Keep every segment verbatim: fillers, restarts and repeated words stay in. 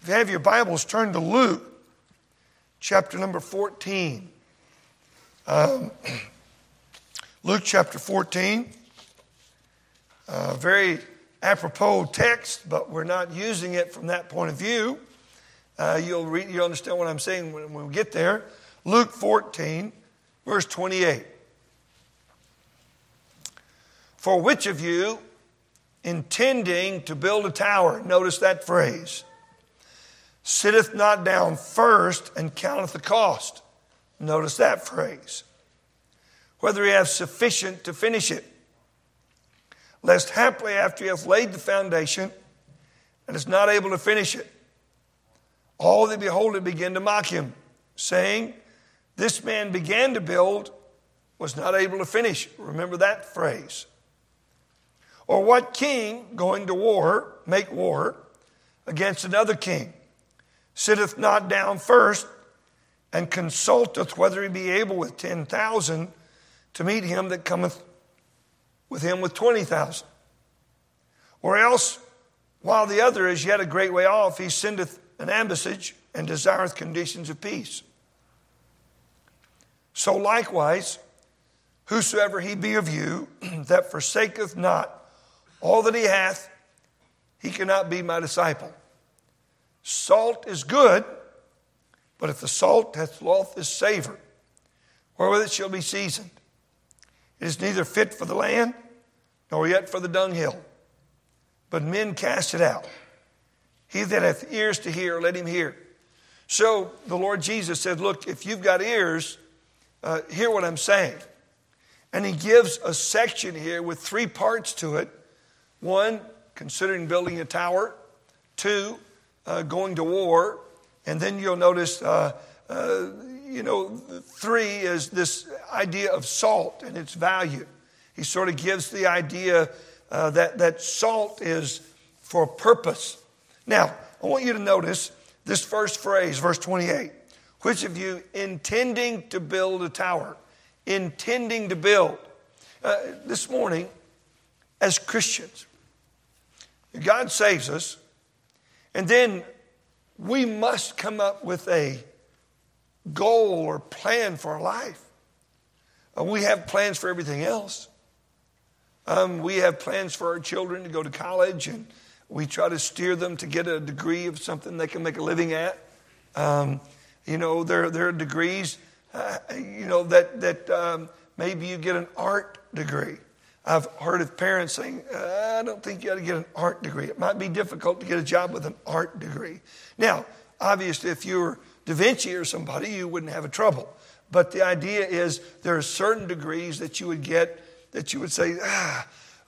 If you have your Bibles, turn to Luke, chapter number fourteen. Um, Luke chapter fourteen. Uh, very apropos text, but we're not using it from that point of view. Uh, you'll read, you'll understand what I'm saying when, when we get there. Luke fourteen, verse twenty-eight. For which of you, intending to build a tower, notice that phrase, sitteth not down first and counteth the cost. Notice that phrase. Whether he have sufficient to finish it. Lest haply after he hath laid the foundation and is not able to finish it, all that behold it begin to mock him, saying, this man began to build, was not able to finish. Remember that phrase. Or what king going to war, make war against another king, sitteth not down first and consulteth whether he be able with ten thousand to meet him that cometh with him with twenty thousand. Or else, while the other is yet a great way off, he sendeth an ambassage and desireth conditions of peace. So likewise, whosoever he be of you that forsaketh not all that he hath, he cannot be my disciple. Salt is good, but if the salt hath lost his savor, wherewith it shall be seasoned, it is neither fit for the land, nor yet for the dunghill. But men cast it out. He that hath ears to hear, let him hear. So the Lord Jesus said, look, if you've got ears, uh, hear what I'm saying. And he gives a section here with three parts to it. One, considering building a tower. Two, uh, going to war. And then you'll notice, uh, uh, you know, three is this idea of salt and its value. He sort of gives the idea uh, that, that salt is for a purpose. Now, I want you to notice this first phrase, verse twenty-eight. Which of you intending to build a tower? Intending to build. Uh, this morning, as Christians, God saves us, and then we must come up with a goal or plan for our life. Uh, we have plans for everything else. Um, we have plans for our children to go to college, and we try to steer them to get a degree of something they can make a living at. Um, you know, there, there are degrees, uh, you know, that, that um, maybe you get an art degree. I've heard of parents saying, I don't think you ought to get an art degree. It might be difficult to get a job with an art degree. Now, obviously, if you were Da Vinci or somebody, you wouldn't have a trouble. But the idea is there are certain degrees that you would get that you would say, ah,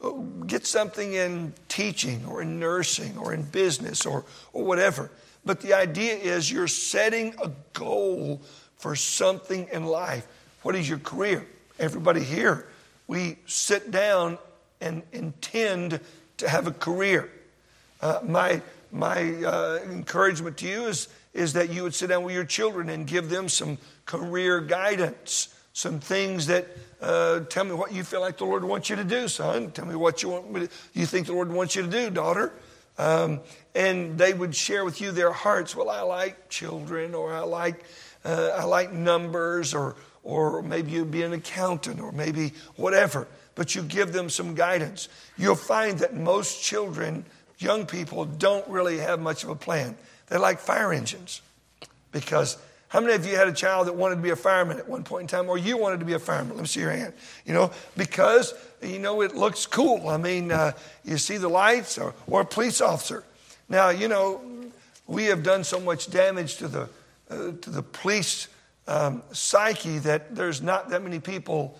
get something in teaching or in nursing or in business or, or whatever. But the idea is you're setting a goal for something in life. What is your career? Everybody here, we sit down and intend to have a career. Uh, my my uh, encouragement to you is, is that you would sit down with your children and give them some career guidance, some things that uh, tell me what you feel like the Lord wants you to do, son. Tell me what you want me to, you think the Lord wants you to do, daughter. Um, and they would share with you their hearts. Well, I like children, or I like uh, I like numbers, or or maybe you'd be an accountant, or maybe whatever. But you give them some guidance. You'll find that most children, young people, don't really have much of a plan. They like fire engines. Because how many of you had a child that wanted to be a fireman at one point in time, or you wanted to be a fireman? Let me see your hand. You know, because, you know, it looks cool. I mean, uh, you see the lights, or, or a police officer. Now, you know, we have done so much damage to the uh, to the police um, psyche that there's not that many people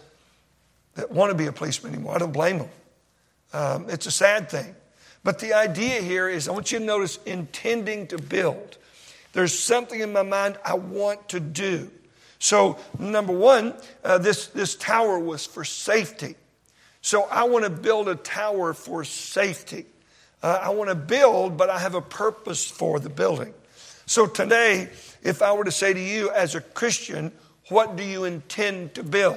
that want to be a policeman anymore. I don't blame them. Um, it's a sad thing. But the idea here is, I want you to notice, intending to build. There's something in my mind I want to do. So, number one, uh, this, this tower was for safety. So I want to build a tower for safety. Uh, I want to build, but I have a purpose for the building. So today, if I were to say to you as a Christian, what do you intend to build?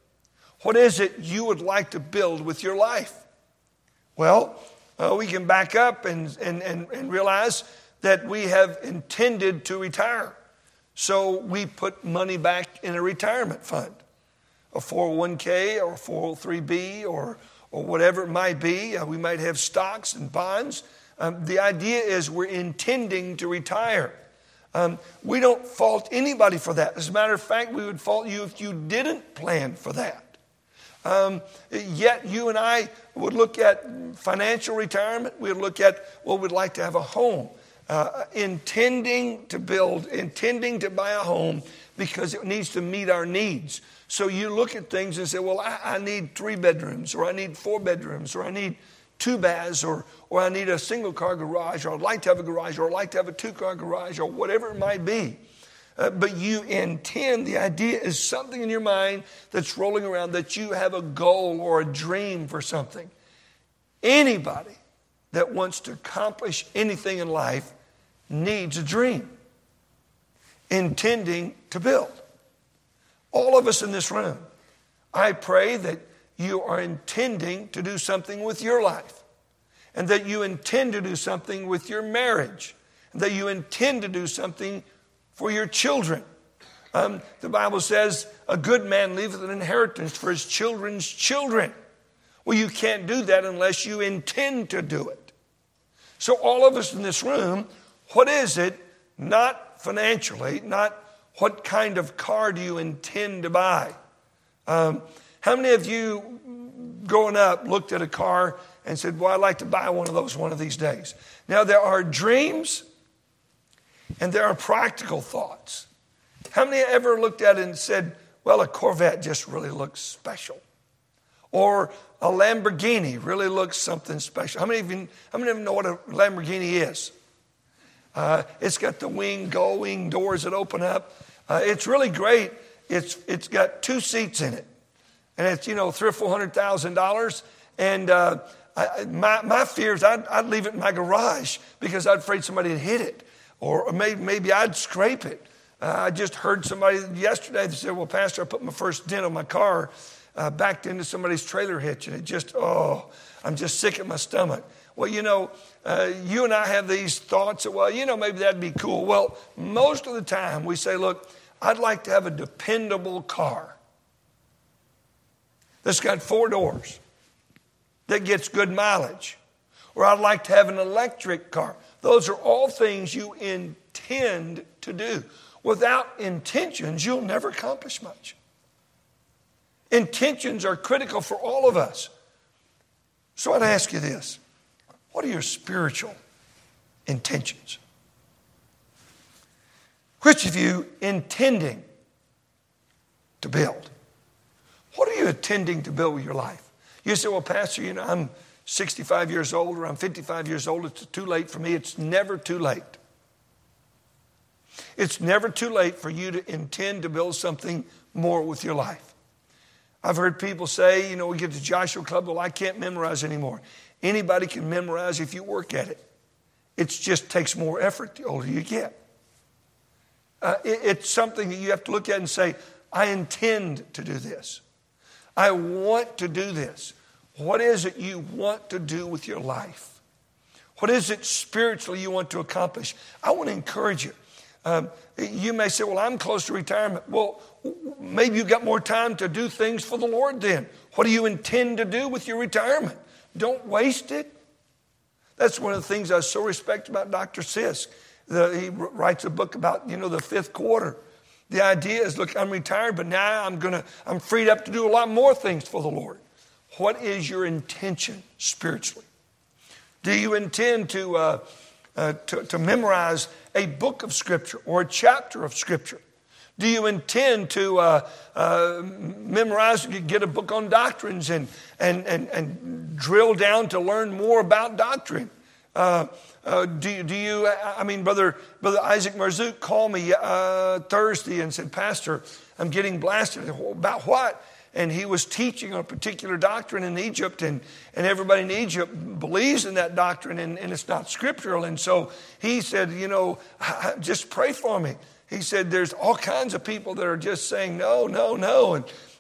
What is it you would like to build with your life? Well, uh, we can back up and, and, and, and realize that we have intended to retire. So we put money back in a retirement fund, a four oh one k or four oh three b or, or whatever it might be. Uh, we might have stocks and bonds. Um, the idea is we're intending to retire. Um, we don't fault anybody for that. As a matter of fact, we would fault you if you didn't plan for that. Um, yet you and I would look at financial retirement. We would look at, well, we'd like to have a home. Uh, intending to build, intending to buy a home because it needs to meet our needs. So you look at things and say, well, I, I need three bedrooms, or I need four bedrooms, or I need two baths, or, or I need a single car garage, or I'd like to have a garage, or I'd like to have a two car garage, or whatever it might be. Uh, but you intend, the idea is something in your mind that's rolling around, that you have a goal or a dream for something. Anybody that wants to accomplish anything in life needs a dream, intending to build. All of us in this room, I pray that you are intending to do something with your life, and that you intend to do something with your marriage, and that you intend to do something for your children. Um, the Bible says, a good man leaveth an inheritance for his children's children. Well, you can't do that unless you intend to do it. So all of us in this room, what is it, not financially, not what kind of car do you intend to buy? Um, how many of you growing up looked at a car and said, well, I'd like to buy one of those one of these days? Now, there are dreams and there are practical thoughts. How many ever looked at it and said, well, a Corvette just really looks special? Or a Lamborghini really looks something special. How many of you, how many of you know what a Lamborghini is? Uh, it's got the wing, gull wing doors that open up. Uh, it's really great. It's it's got two seats in it, and it's you know three or four hundred thousand dollars. And uh, I, my my fear is I'd, I'd leave it in my garage because I'm afraid somebody would hit it, or maybe maybe I'd scrape it. Uh, I just heard somebody yesterday that said, "Well, Pastor, I put my first dent on my car, uh, backed into somebody's trailer hitch, and it just oh, I'm just sick at my stomach." Well, you know, uh, you and I have these thoughts of, well, you know, maybe that'd be cool. Well, most of the time we say, look, I'd like to have a dependable car that's got four doors, that gets good mileage. Or I'd like to have an electric car. Those are all things you intend to do. Without intentions, you'll never accomplish much. Intentions are critical for all of us. So I'd ask you this. What are your spiritual intentions? Which of you intending to build? What are you intending to build with your life? You say, well, Pastor, you know, I'm sixty-five years old or I'm fifty-five years old. It's too late for me. It's never too late. It's never too late for you to intend to build something more with your life. I've heard people say, you know, we get to Joshua Club, well, I can't memorize anymore. Anybody can memorize if you work at it. It just takes more effort the older you get. Uh, it, it's something that you have to look at and say, I intend to do this. I want to do this. What is it you want to do with your life? What is it spiritually you want to accomplish? I want to encourage you. Um, you may say, well, I'm close to retirement. Well, maybe you've got more time to do things for the Lord then. What do you intend to do with your retirement? Don't waste it. That's one of the things I so respect about Doctor Sisk. The, he writes a book about, you know, the fifth quarter. The idea is, look, I'm retired, but now I'm gonna, I'm freed up to do a lot more things for the Lord. What is your intention spiritually? Do you intend to, uh, uh, to, to memorize a book of Scripture or a chapter of Scripture? Do you intend to uh, uh, memorize, get a book on doctrines and, and, and, and drill down to learn more about doctrine? Uh, uh, do, you, do you, I mean, Brother, Brother Isaac Marzouk called me uh, Thursday and said, Pastor, I'm getting blasted. About what? And he was teaching a particular doctrine in Egypt, and, and everybody in Egypt believes in that doctrine, and, and it's not scriptural. And so he said, you know, just pray for me. He said, there's all kinds of people that are just saying no, no, no. And,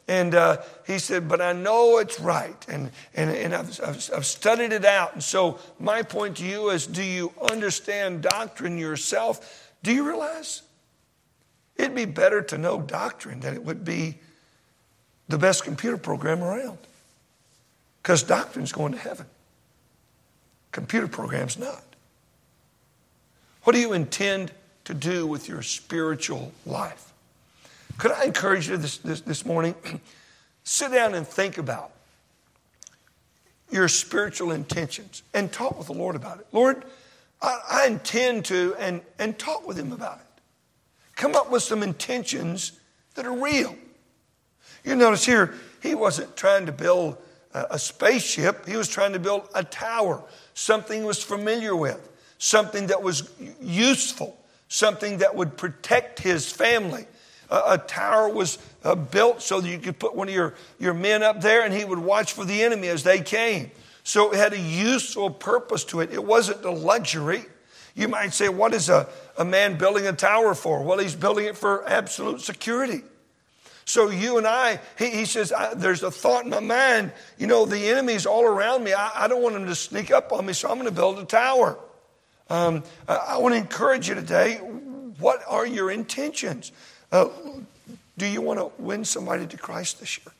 And uh, he said, but I know it's right. And, and, and I've, I've, I've studied it out. And so my point to you is, do you understand doctrine yourself? Do you realize it'd be better to know doctrine than it would be the best computer program around? Because doctrine's going to heaven. Computer program's not. What do you intend to do with your spiritual life? Could I encourage you this, this, this morning? Sit down and think about your spiritual intentions and talk with the Lord about it. Lord, I, I intend to, and, and talk with him about it. Come up with some intentions that are real. You notice here, he wasn't trying to build a, a spaceship. He was trying to build a tower, something he was familiar with, something that was useful, something that would protect his family. A tower was uh, built so that you could put one of your, your men up there and he would watch for the enemy as they came. So it had a useful purpose to it. It wasn't a luxury. You might say, what is a, a man building a tower for? Well, he's building it for absolute security. So you and I, he, he says, I, there's a thought in my mind, you know, the enemy's all around me. I, I don't want him to sneak up on me, so I'm going to build a tower. Um, I, I want to encourage you today, what are your intentions? Uh, do you want to win somebody to Christ this year?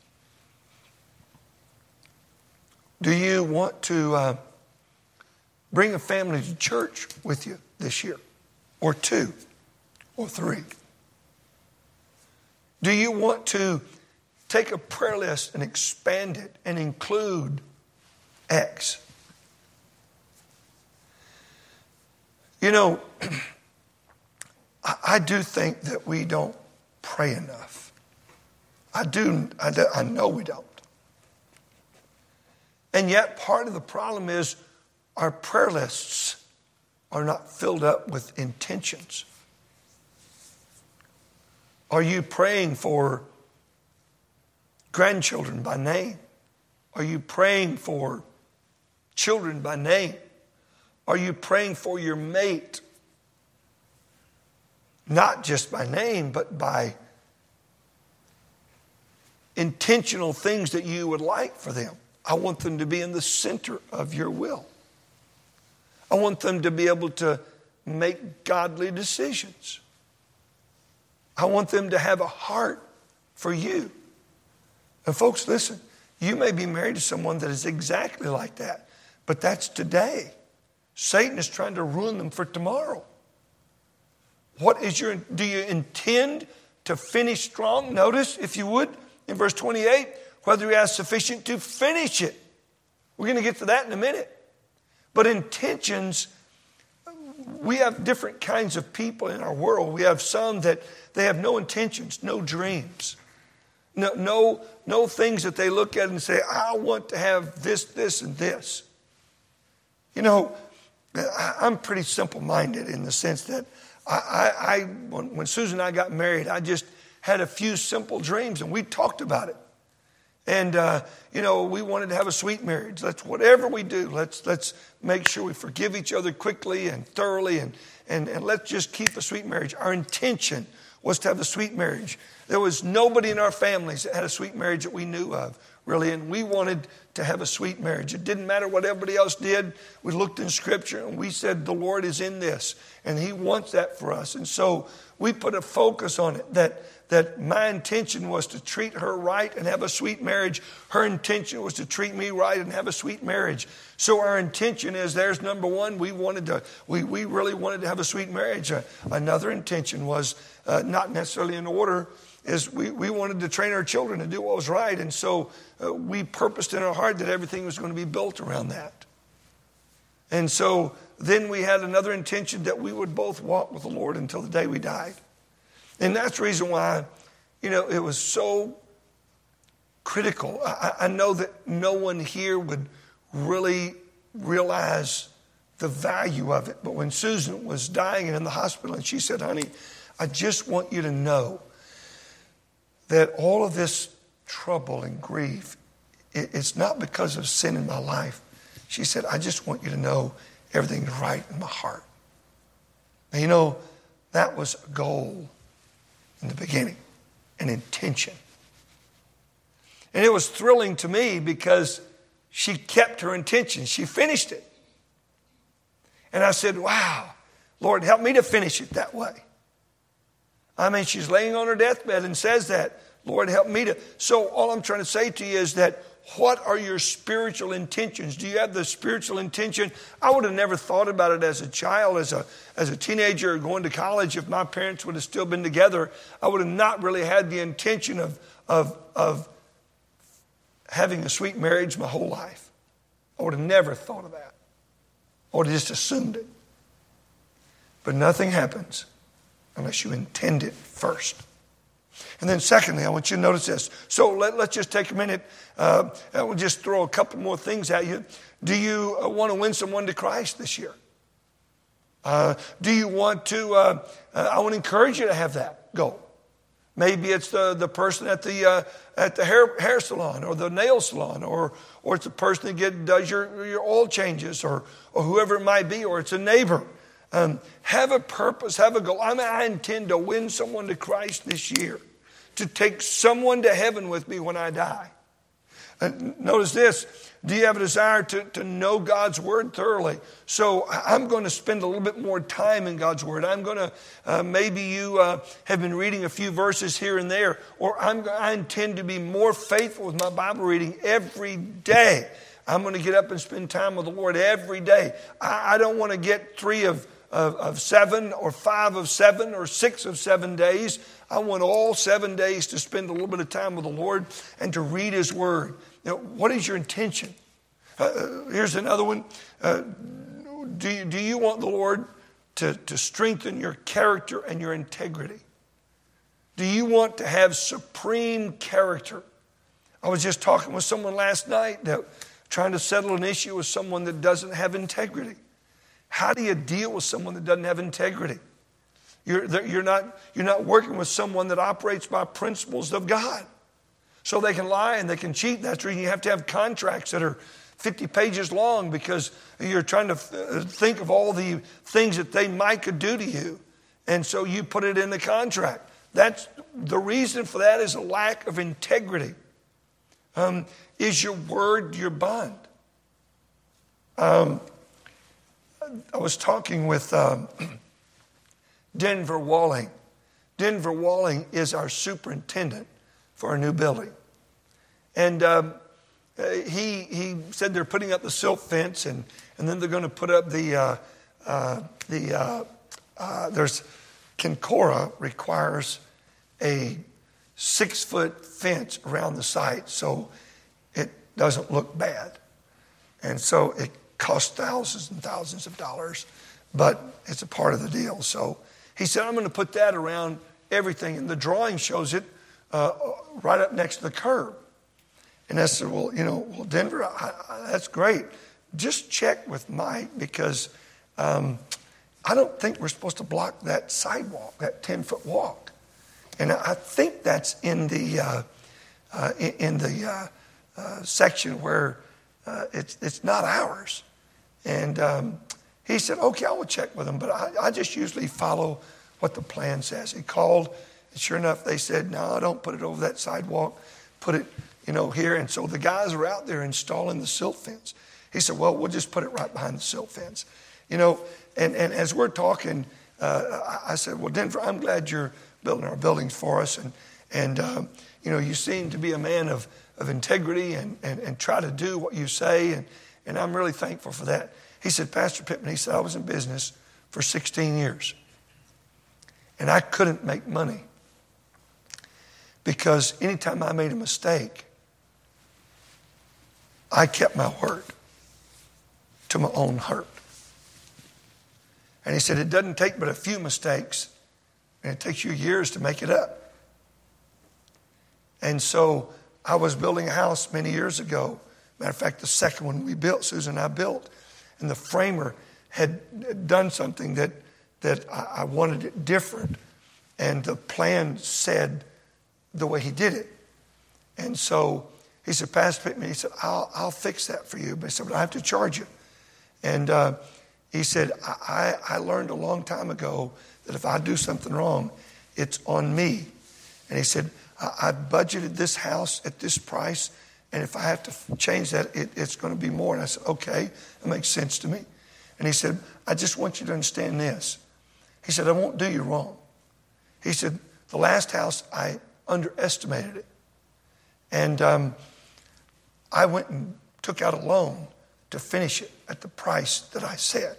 Do you want to uh, bring a family to church with you this year? Or two? Or three? Do you want to take a prayer list and expand it and include X? You know, I, I do think that we don't pray enough. I do, I, do, I know we don't. And yet part of the problem is our prayer lists are not filled up with intentions. Are you praying for grandchildren by name? Are you praying for children by name? Are you praying for your mate? Not just by name, but by intentional things that you would like for them. I want them to be in the center of your will. I want them to be able to make godly decisions. I want them to have a heart for you. And folks, listen, you may be married to someone that is exactly like that, but that's today. Satan is trying to ruin them for tomorrow. What is your, do you intend to finish strong? Notice, if you would, in verse twenty-eight, whether you have sufficient to finish it. We're going to get to that in a minute. But intentions, we have different kinds of people in our world. We have some that they have no intentions, no dreams, no, no, no things that they look at and say, I want to have this, this, and this. You know, I'm pretty simple-minded in the sense that I, I, I when, when Susan and I got married, I just had a few simple dreams, and we talked about it. And, uh, you know, we wanted to have a sweet marriage. Let's, whatever we do, let's let's make sure we forgive each other quickly and thoroughly, and, and, and let's just keep a sweet marriage. Our intention was to have a sweet marriage. There was nobody in our families that had a sweet marriage that we knew of, really, and we wanted to have a sweet marriage. It didn't matter what everybody else did. We looked in Scripture, and we said, the Lord is in this, and He wants that for us. And so we put a focus on it, that that my intention was to treat her right and have a sweet marriage. Her intention was to treat me right and have a sweet marriage. So our intention is, there's number one, we wanted to, we, we really wanted to have a sweet marriage. Uh, another intention was uh, not necessarily in order, is we, we wanted to train our children to do what was right. And so uh, we purposed in our heart that everything was going to be built around that. And so then we had another intention that we would both walk with the Lord until the day we died. And that's the reason why, you know, it was so critical. I, I know that no one here would really realize the value of it. But when Susan was dying and in the hospital, and she said, honey, I just want you to know that all of this trouble and grief, it, it's not because of sin in my life. She said, I just want you to know everything's right in my heart. And you know, that was a goal in the beginning, an intention. And it was thrilling to me because she kept her intention. She finished it. And I said, wow, Lord, help me to finish it that way. I mean, she's laying on her deathbed and says that. Lord, help me to. So all I'm trying to say to you is that what are your spiritual intentions? Do you have the spiritual intention? I would have never thought about it as a child, as a, as a teenager going to college. If my parents would have still been together, I would have not really had the intention of, of, of having a sweet marriage my whole life. I would have never thought of that. I would have just assumed it. But nothing happens unless you intend it first. And then secondly, I want you to notice this. So let, let's just take a minute. Uh, I will just throw a couple more things at you. Do you uh, want to win someone to Christ this year? Uh, do you want to, uh, uh, I want to encourage you to have that goal. Maybe it's the, the person at the uh, at the hair, hair salon or the nail salon, or or it's the person that get, does your, your oil changes, or, or whoever it might be, or it's a neighbor. Um, have a purpose, have a goal. I mean, I intend to win someone to Christ this year, to take someone to heaven with me when I die. And notice this. Do you have a desire to, to know God's Word thoroughly? So I'm going to spend a little bit more time in God's Word. I'm going to, uh, maybe you uh, have been reading a few verses here and there, or I'm, I intend to be more faithful with my Bible reading every day. I'm going to get up and spend time with the Lord every day. I, I don't want to get three of, of, of seven or five of seven or six of seven days. I want all seven days to spend a little bit of time with the Lord and to read His Word. Now, what is your intention? Uh, here's another one. Uh, do, you, do you want the Lord to, to strengthen your character and your integrity? Do you want to have supreme character? I was just talking with someone last night that trying to settle an issue with someone that doesn't have integrity. How do you deal with someone that doesn't have integrity? You're, you're, not, you're not working with someone that operates by principles of God. So they can lie and they can cheat. That's the reason you have to have contracts that are fifty pages long, because you're trying to think of all the things that they might could do to you. And so you put it in the contract. That's the reason for that is a lack of integrity. Um, is your word your bond? Um, I was talking with um, Denver Walling. Denver Walling is our superintendent for a new building. And um, he he said they're putting up the silt fence, and, and then they're going to put up the, uh, uh, the uh, uh, there's, Kincora requires a six-foot fence around the site so it doesn't look bad. And so it costs thousands and thousands of dollars, but it's a part of the deal. So he said, I'm going to put that around everything. And the drawing shows it uh, right up next to the curb. And I said, well, you know, well, Denver, I, I, that's great. Just check with Mike, because um, I don't think we're supposed to block that sidewalk, that ten-foot walk. And I think that's in the uh, uh, in the uh, uh, section where uh, it's it's not ours. And um, he said, okay, I will check with them, but I, I just usually follow what the plan says. He called, and sure enough, they said, no, don't put it over that sidewalk. Put it, you know, here. And so the guys are out there installing the silt fence. He said, well, we'll just put it right behind the silt fence. You know, and, and as we're talking, uh, I said, well, Denver, I'm glad you're building our buildings for us. And, and um, you know, you seem to be a man of, of integrity and, and, and try to do what you say. And, and I'm really thankful for that. He said, Pastor Pittman, he said, I was in business for sixteen years. And I couldn't make money because anytime I made a mistake, I kept my word to my own hurt. And he said, it doesn't take but a few mistakes, and it takes you years to make it up. And so I was building a house many years ago. Matter of fact, the second one we built, Susan and I built, and the framer had done something that, that I wanted it different. And the plan said the way he did it. And so he said, Pastor Pittman, he said, I'll, I'll fix that for you. But he said, but I have to charge you. And uh, he said, I, I learned a long time ago that if I do something wrong, it's on me. And he said, I, I budgeted this house at this price, and if I have to change that, it, it's going to be more. And I said, okay, that makes sense to me. And he said, I just want you to understand this. He said, I won't do you wrong. He said, the last house, I underestimated it. And um, I went and took out a loan to finish it at the price that I said.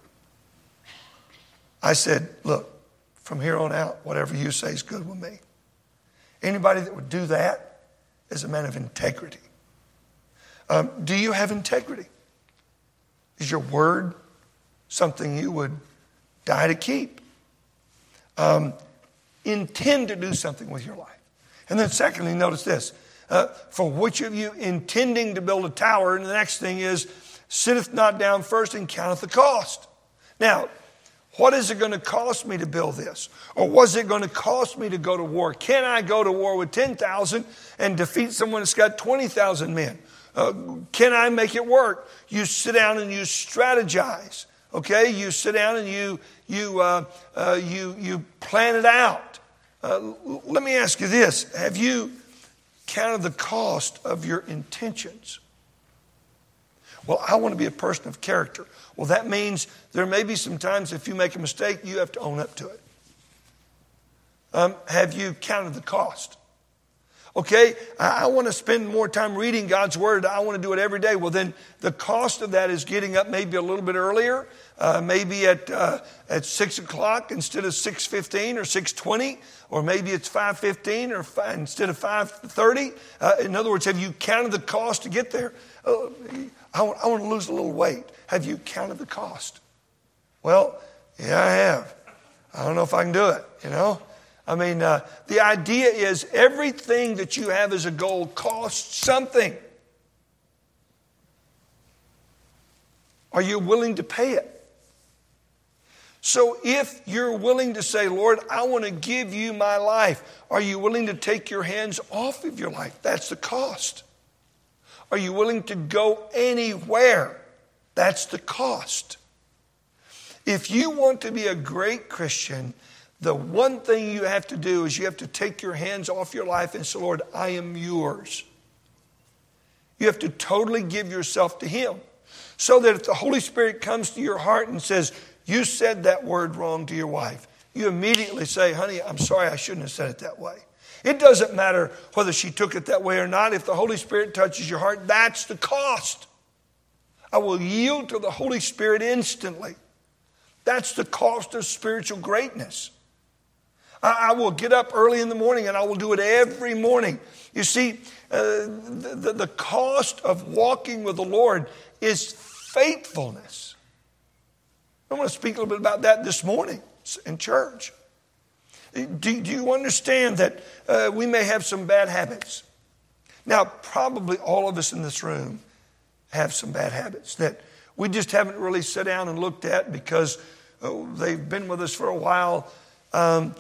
I said, look, from here on out, whatever you say is good with me. Anybody that would do that is a man of integrity. Um, do you have integrity? Is your word something you would die to keep? Um, intend to do something with your life. And then secondly, notice this. Uh, for which of you intending to build a tower, and the next thing is, sitteth not down first and counteth the cost. Now, what is it going to cost me to build this? Or was it going to cost me to go to war? Can I go to war with ten thousand and defeat someone that's got twenty thousand men? Uh, can I make it work? You sit down and you strategize. Okay, you sit down and you you uh, uh, you you plan it out. Uh, let me ask you this: have you counted the cost of your intentions? Well, I want to be a person of character. Well, that means there may be some times if you make a mistake, you have to own up to it. Um, have you counted the cost? Okay, I, I want to spend more time reading God's Word. I want to do it every day. Well, then the cost of that is getting up maybe a little bit earlier, uh, maybe at uh, at six o'clock instead of six fifteen or six twenty, or maybe it's five fifteen or five, instead of five thirty. Uh, in other words, have you counted the cost to get there? Uh, I, want, I want to lose a little weight. Have you counted the cost? Well, yeah, I have. I don't know if I can do it, you know. I mean, uh, the idea is everything that you have as a goal costs something. Are you willing to pay it? So if you're willing to say, Lord, I want to give you my life, are you willing to take your hands off of your life? That's the cost. Are you willing to go anywhere? That's the cost. If you want to be a great Christian, the one thing you have to do is you have to take your hands off your life and say, Lord, I am yours. You have to totally give yourself to Him. So that if the Holy Spirit comes to your heart and says, you said that word wrong to your wife, you immediately say, honey, I'm sorry, I shouldn't have said it that way. It doesn't matter whether she took it that way or not. If the Holy Spirit touches your heart, that's the cost. I will yield to the Holy Spirit instantly. That's the cost of spiritual greatness. I will get up early in the morning and I will do it every morning. You see, uh, the, the cost of walking with the Lord is faithfulness. I want to speak a little bit about that this morning in church. Do, do you understand that uh, we may have some bad habits? Now, probably all of us in this room have some bad habits that we just haven't really sat down and looked at because uh, they've been with us for a while. Um,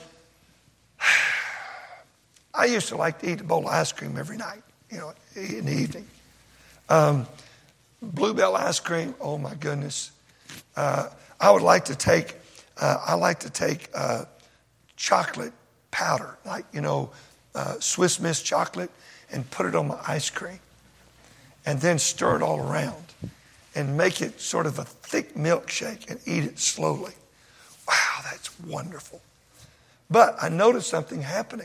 I used to like to eat a bowl of ice cream every night, you know, in the evening. Um, Bluebell ice cream, oh my goodness. Uh, I would like to take, uh, I like to take uh, chocolate powder, like, you know, uh, Swiss Miss chocolate, and put it on my ice cream. And then stir it all around and make it sort of a thick milkshake and eat it slowly. Wow, that's wonderful. But I noticed something happening.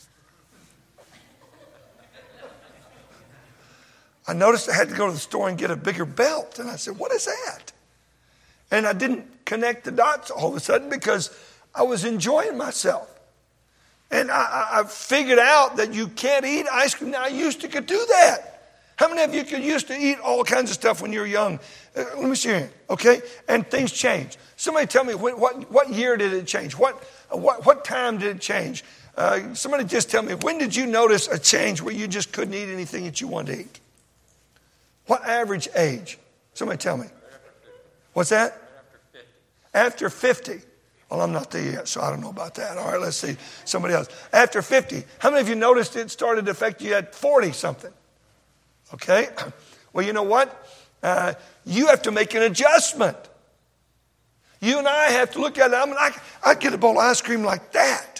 I noticed I had to go to the store and get a bigger belt. And I said, what is that? And I didn't connect the dots all of a sudden because I was enjoying myself. And I, I figured out that you can't eat ice cream. Now, I used to could do that. How many of you could used to eat all kinds of stuff when you were young? Uh, let me see your hand, okay? And things changed. Somebody tell me, when, what, what year did it change? What, what, what time did it change? Uh, somebody just tell me, when did you notice a change where you just couldn't eat anything that you wanted to eat? What average age? Somebody tell me. What's that? After fifty. Well, I'm not there yet, so I don't know about that. All right, let's see. Somebody else. After fifty. How many of you noticed it started to affect you at forty-something? Okay? Well, you know what? Uh, you have to make an adjustment. You and I have to look at it. I mean, I, I'd get a bowl of ice cream like that. It would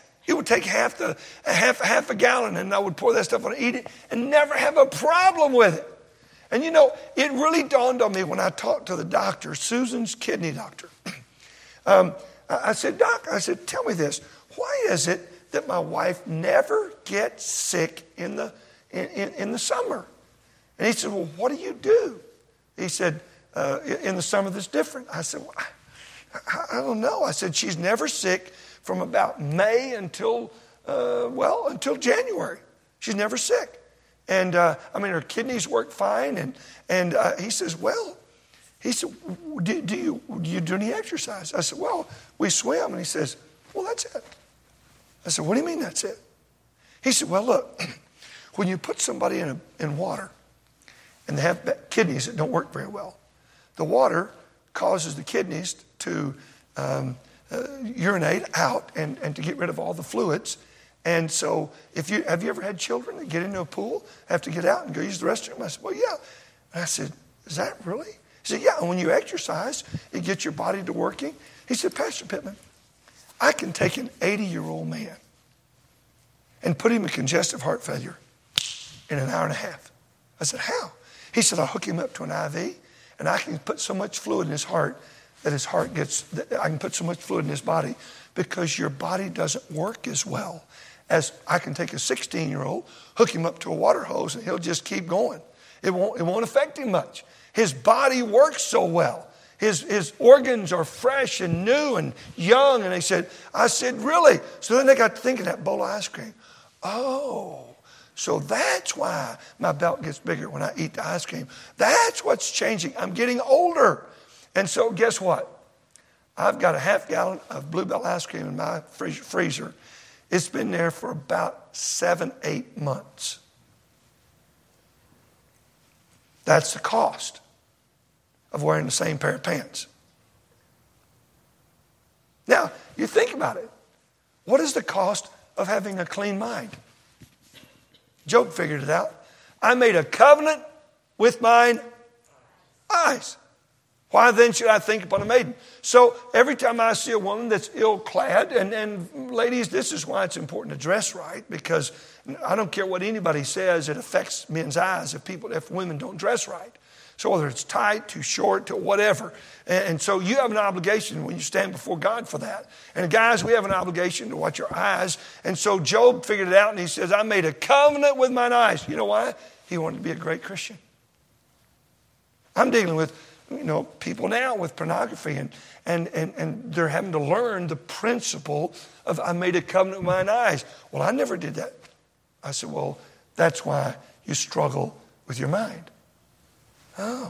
would take half the half half a gallon, and I would pour that stuff on and eat it, and never have a problem with it. And you know, it really dawned on me when I talked to the doctor, Susan's kidney doctor. um, I said, Doc, I said, tell me this. Why is it that my wife never gets sick in the in, in, in the summer? And he said, well, what do you do? He said, uh, in the summer that's different. I said, well, I, I don't know. I said, she's never sick from about May until, uh, well, until January. She's never sick. And, uh, I mean, her kidneys work fine. And, and uh, he says, well, he said, do, do, you, do you do any exercise? I said, well, we swim. And he says, well, that's it. I said, what do you mean that's it? He said, well, look, when you put somebody in, a, in water and they have kidneys that don't work very well, the water causes the kidneys to um, uh, urinate out and, and to get rid of all the fluids. And so if you have you ever had children that get into a pool, have to get out and go use the restroom? I said, well, yeah. And I said, is that really? He said, yeah, and when you exercise, it gets your body to working. He said, Pastor Pittman, I can take an eighty-year-old man and put him in congestive heart failure in an hour and a half. I said, how? He said, I'll hook him up to an I V, and I can put so much fluid in his heart that his heart gets, that I can put so much fluid in his body because your body doesn't work as well as I can take a sixteen-year-old, hook him up to a water hose, and he'll just keep going. It won't, it won't affect him much. His body works so well. His, his organs are fresh and new and young. And they said, I said, really? So then they got to thinking that bowl of ice cream. Oh, so that's why my belt gets bigger when I eat the ice cream. That's what's changing. I'm getting older. And so guess what? I've got a half gallon of Bluebell ice cream in my freezer. It's been there for about seven, eight months. That's the cost of wearing the same pair of pants. Now, you think about it. What is the cost of having a clean mind? Job figured it out. I made a covenant with mine eyes. Why then should I think upon a maiden? So every time I see a woman that's ill-clad, and, and ladies, this is why it's important to dress right, because I don't care what anybody says, it affects men's eyes if people, if women don't dress right. So whether it's tight, too short, to whatever. And, and so you have an obligation when you stand before God for that. And guys, we have an obligation to watch our eyes. And so Job figured it out, and he says, I made a covenant with mine eyes. You know why? He wanted to be a great Christian. I'm dealing with, you know, people now with pornography, and, and, and, and they're having to learn the principle of I made a covenant with mine eyes. Well, I never did that. I said, well, that's why you struggle with your mind. Oh.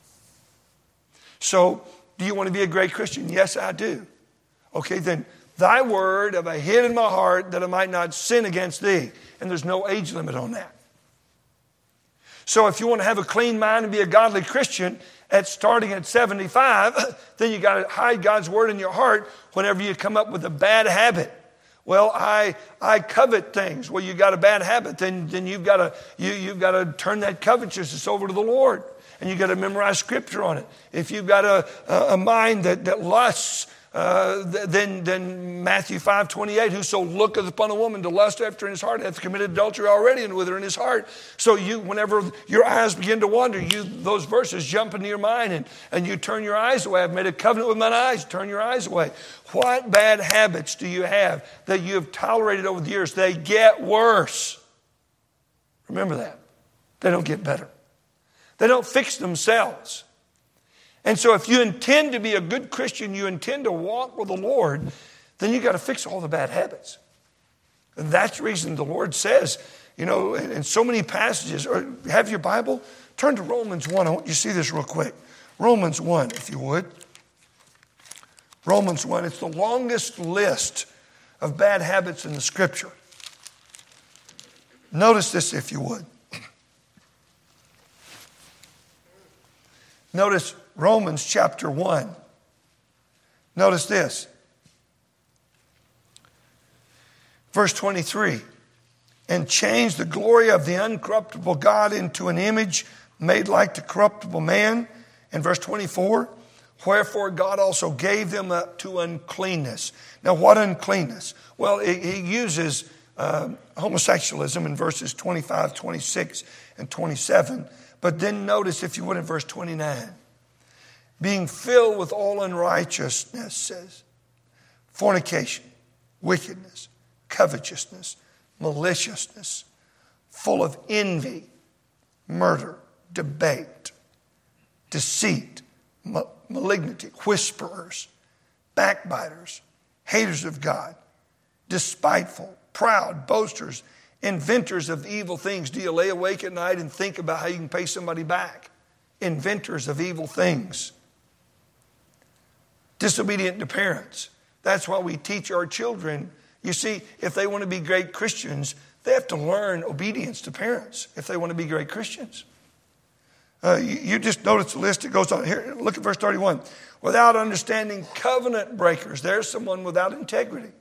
So, do you want to be a great Christian? Yes, I do. Okay, then, thy word have I hid in my heart that I might not sin against thee. And there's no age limit on that. So if you want to have a clean mind and be a godly Christian, at starting at seventy-five, then you got to hide God's word in your heart whenever you come up with a bad habit. Well, I I covet things. Well, you got a bad habit, then then you've got to you you've got to turn that covetousness over to the Lord, and you got to memorize scripture on it. If you've got a a mind that that lusts, uh, then then Matthew five twenty-eight, whoso looketh upon a woman to lust after in his heart hath committed adultery already and with her in his heart. So you, whenever your eyes begin to wander, you those verses jump into your mind, and, and you turn your eyes away. I've made a covenant with mine eyes. Turn your eyes away. What bad habits do you have that you have tolerated over the years? They get worse. Remember that. They don't get better. They don't fix themselves. And so if you intend to be a good Christian, you intend to walk with the Lord, then you got to fix all the bad habits. And that's the reason the Lord says, you know, in, in so many passages, or have your Bible? Turn to Romans one. I want you to see this real quick. Romans one, if you would. Romans one, it's the longest list of bad habits in the Scripture. Notice this, if you would. Notice Romans chapter one. Notice this. Verse twenty-three. And change the glory of the uncorruptible God into an image made like the corruptible man. And verse twenty-four. Wherefore God also gave them up to uncleanness. Now what uncleanness? Well, he uses uh, homosexualism in verses twenty-five, twenty-six, and twenty-seven. But then notice, if you would, in verse twenty-nine. Being filled with all unrighteousness, says, fornication, wickedness, covetousness, maliciousness, full of envy, murder, debate, deceit, ma- malignity, whisperers, backbiters, haters of God, despiteful, proud, boasters, inventors of evil things. Do you lay awake at night and think about how you can pay somebody back? Inventors of evil things. Disobedient to parents. That's why we teach our children. You see, if they want to be great Christians, they have to learn obedience to parents if they want to be great Christians. Uh, you, you just notice the list that goes on. Here, look at verse thirty-one. Without understanding, covenant breakers. There's someone without integrity.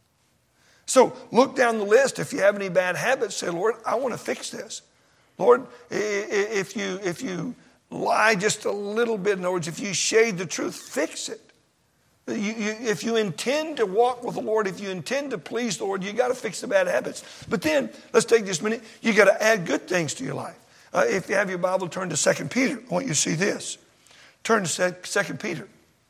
So look down the list. If you have any bad habits, say, Lord, I want to fix this. Lord, if you, if you lie just a little bit, in other words, if you shade the truth, fix it. You, you, if you intend to walk with the Lord, if you intend to please the Lord, you got to fix the bad habits. But then, let's take just a minute, you got to add good things to your life. Uh, if you have your Bible, turn to Second Peter. I want you to see this. Turn to Second Peter.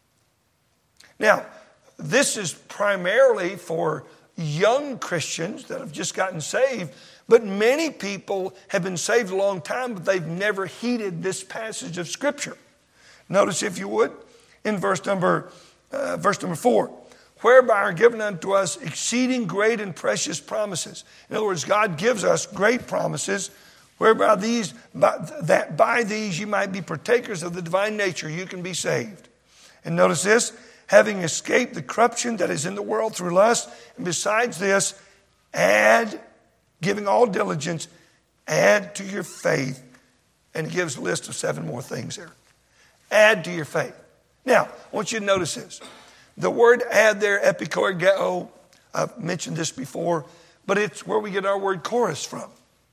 Now, this is primarily for young Christians that have just gotten saved, but many people have been saved a long time, but they've never heeded this passage of Scripture. Notice, if you would, in verse number Uh, verse number four, whereby are given unto us exceeding great and precious promises. In other words, God gives us great promises, whereby these, by, that by these you might be partakers of the divine nature, you can be saved. And notice this, having escaped the corruption that is in the world through lust, and besides this, add, giving all diligence, add to your faith, and he gives a list of seven more things there. Add to your faith. Now, I want you to notice this. The word add there, epikorgeo, I've mentioned this before, but it's where we get our word chorus from.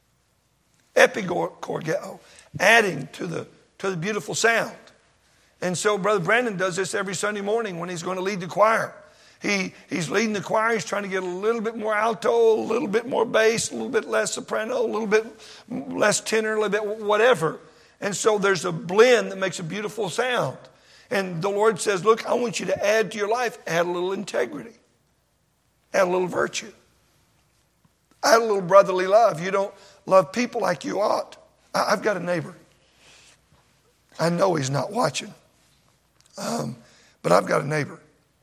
Epikorgeo, adding to the, to the beautiful sound. And so Brother Brandon does this every Sunday morning when he's going to lead the choir. He, he's leading the choir, he's trying to get a little bit more alto, a little bit more bass, a little bit less soprano, a little bit less tenor, a little bit whatever. And so there's a blend that makes a beautiful sound. And the Lord says, look, I want you to add to your life, add a little integrity, add a little virtue, add a little brotherly love. You don't love people like you ought. I've got a neighbor. I know he's not watching, um, but I've got a neighbor.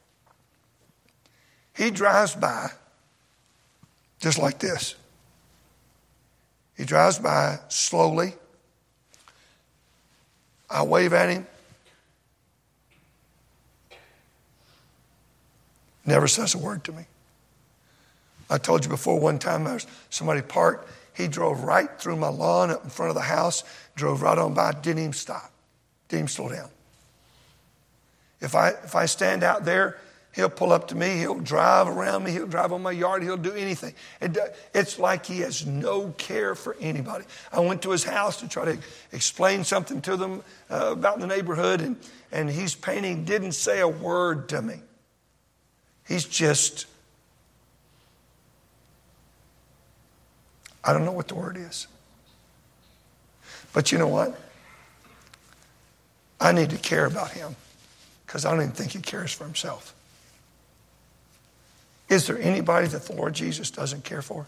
He drives by just like this. He drives by slowly. I wave at him. Never says a word to me. I told you before, one time there was somebody parked. He drove right through my lawn up in front of the house, drove right on by, didn't even stop, didn't even slow down. If I if I stand out there, he'll pull up to me, he'll drive around me, he'll drive on my yard, he'll do anything. It, it's like he has no care for anybody. I went to his house to try to explain something to them uh, about the neighborhood, and, and he's painting, didn't say a word to me. He's just, I don't know what the word is. But you know what? I need to care about him because I don't even think he cares for himself. Is there anybody that the Lord Jesus doesn't care for?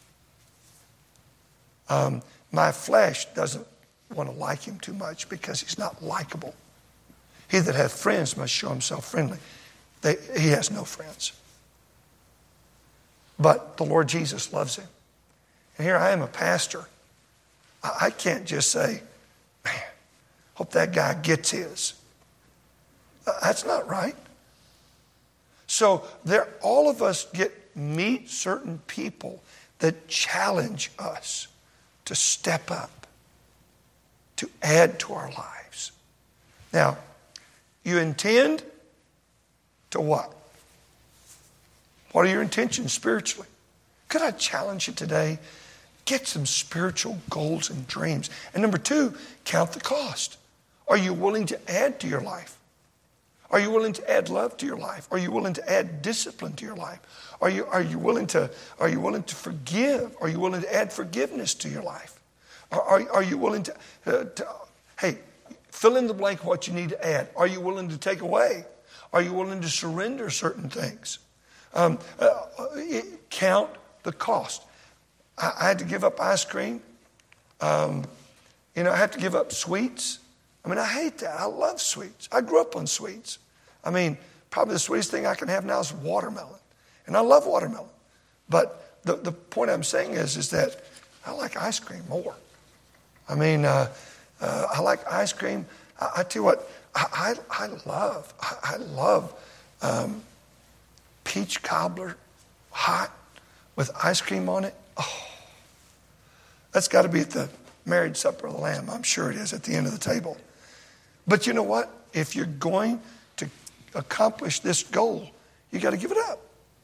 Um, my flesh doesn't want to like him too much because he's not likable. He that hath friends must show himself friendly. They, he has no friends. But the Lord Jesus loves him. And here I am, a pastor. I, I can't just say, man, hope that guy gets his. Uh, that's not right. So there, all of us get meet certain people that challenge us to step up, to add to our lives. Now, you intend to what? What are your intentions spiritually? Could I challenge you today? Get some spiritual goals and dreams. And number two, count the cost. Are you willing to add to your life? Are you willing to add love to your life? Are you willing to add discipline to your life? Are you, are you willing to, are you willing to forgive? Are you willing to add forgiveness to your life? Are, are, are you willing to, uh, to, hey, fill in the blank what you need to add. Are you willing to take away? Are you willing to surrender certain things? Um, uh, count the cost. I, I had to give up ice cream. Um, you know, I had to give up sweets. I mean, I hate that. I love sweets. I grew up on sweets. I mean, probably the sweetest thing I can have now is watermelon. And I love watermelon. But the, the point I'm saying is, is that I like ice cream more. I mean, uh, uh, I like ice cream. I, I tell you what, I, I, I love, I, I love um, peach cobbler hot with ice cream on it. Oh, that's got to be at the marriage supper of the Lamb. I'm sure it is at the end of the table. But you know what? If you're going to accomplish this goal, you got to give it up.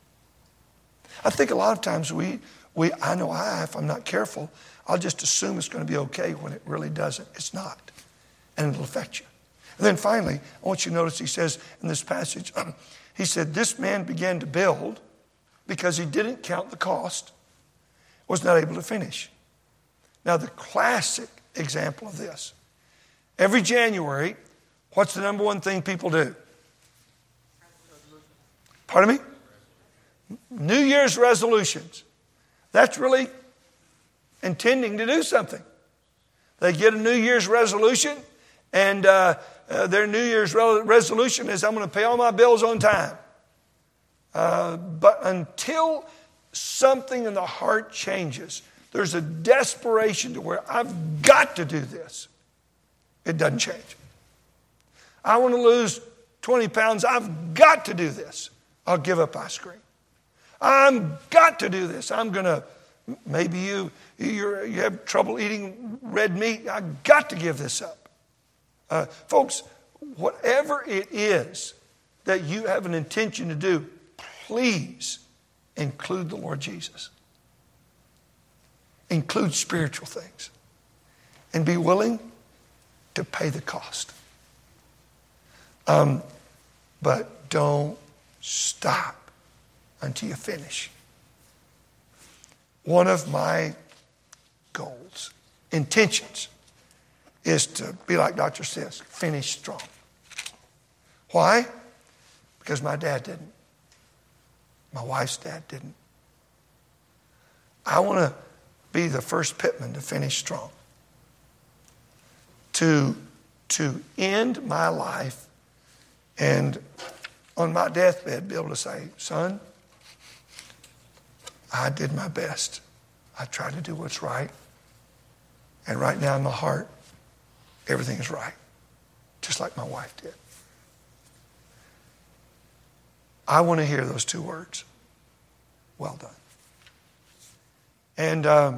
I think a lot of times we, we I know I, if I'm not careful, I'll just assume it's going to be okay when it really doesn't. It's not. And it'll affect you. And then finally, I want you to notice he says in this passage, um, he said, this man began to build because he didn't count the cost, was not able to finish. Now, the classic example of this, every January, what's the number one thing people do? Pardon me? New Year's resolutions. That's really intending to do something. They get a New Year's resolution, and uh, uh, their New Year's re- resolution is, I'm going to pay all my bills on time. Uh, but until something in the heart changes, there's a desperation to where I've got to do this. It doesn't change. I want to lose twenty pounds. I've got to do this. I'll give up ice cream. I've got to do this. I'm going to, maybe you you're, you have trouble eating red meat. I've got to give this up. Uh, folks, whatever it is that you have an intention to do, please include the Lord Jesus. Include spiritual things. And be willing to pay the cost. Um, but don't stop until you finish. One of my goals, intentions, is to be like Doctor says, finish strong. Why? Because my dad didn't. My wife's dad didn't. I want to be the first Pittman to finish strong. To, to end my life and on my deathbed be able to say, son, I did my best. I tried to do what's right. And right now in my heart, everything is right. Just like my wife did. I want to hear those two words. Well done. And um,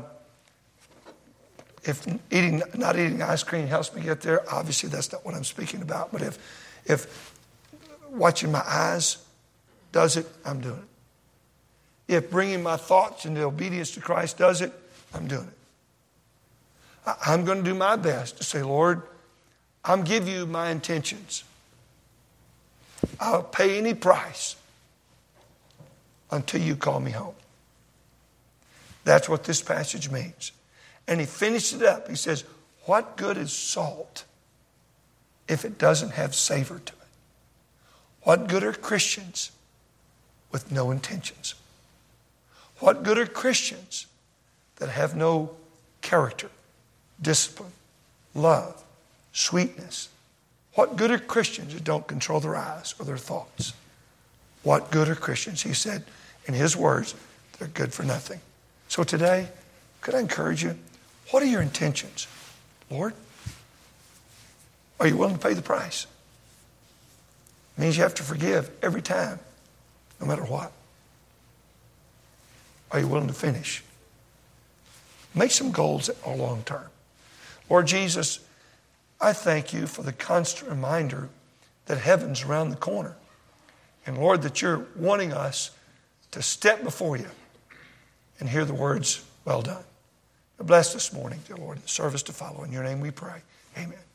if eating, not eating ice cream helps me get there, obviously that's not what I'm speaking about. But if, if watching my eyes does it, I'm doing it. If bringing my thoughts into obedience to Christ does it, I'm doing it. I, I'm going to do my best to say, Lord, I'm giving you my intentions. I'll pay any price until you call me home. That's what this passage means. And he finishes it up. He says, what good is salt if it doesn't have savor to it? What good are Christians with no intentions? What good are Christians that have no character, discipline, love, sweetness? What good are Christians that don't control their eyes or their thoughts? What good are Christians? He said in his words, they're good for nothing. So today, could I encourage you? What are your intentions? Lord, are you willing to pay the price? It means you have to forgive every time, no matter what. Are you willing to finish? Make some goals that are long term. Lord Jesus, I thank you for the constant reminder that heaven's around the corner. And Lord, that you're wanting us to step before you and hear the words, well done. Bless this morning, dear Lord, the service to follow. In your name we pray. Amen.